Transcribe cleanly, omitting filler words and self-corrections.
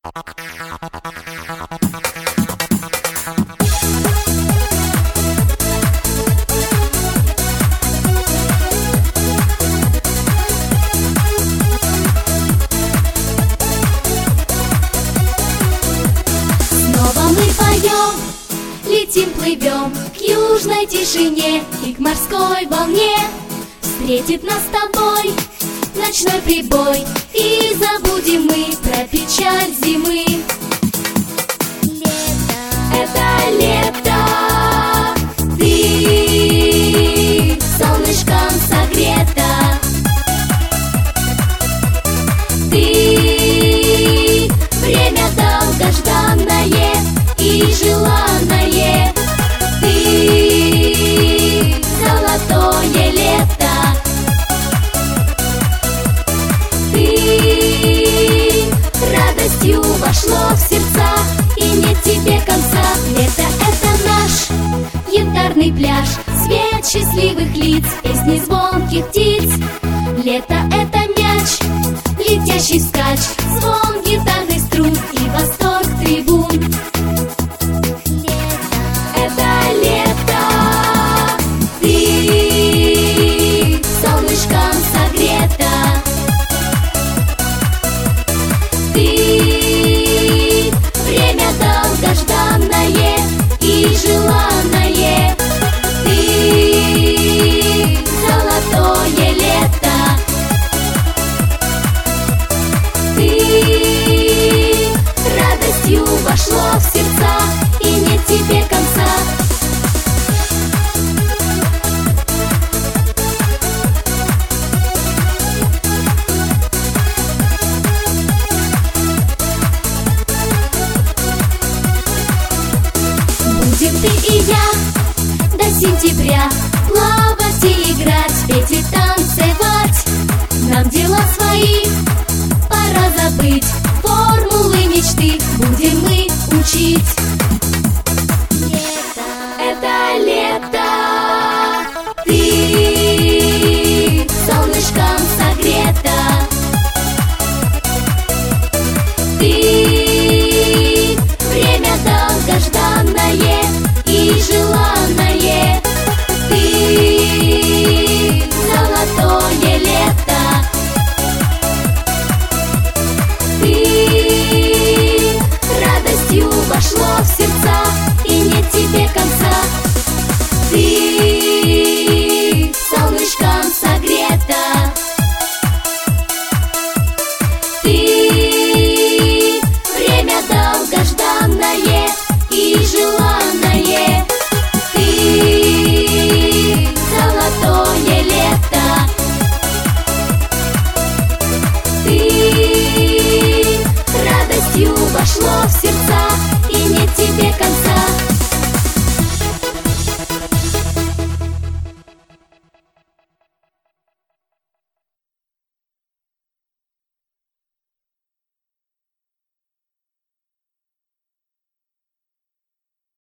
Снова мы поем, летим, плывем к южной тишине и к морской волне. Встретит нас с тобой ночной прибой, и забудем мы про печаль зимы. Лето, это лето, ты солнышком согрета, ты время долгожданное и желанное, ты золотое лето, ты радостью вошло в сердца, и нет тебе конца. Лето — это наш янтарный пляж, свет счастливых лиц, песни звонких птиц. Лето — это мяч, летящий вскачь, звон гитарных струн и восторг трибун. Это лето, ты солнышком согрета, ты время долгожданное и желанное, ты золотое лето, ты радостью вошло в сердца, и нет тебе конца. Будем ты и я до сентября плавать и играть, петь и танцевать. Нам дела свои пора забыть, формулы мечты будем мы учить. Лето, это лето, ты солнышком согрета, ты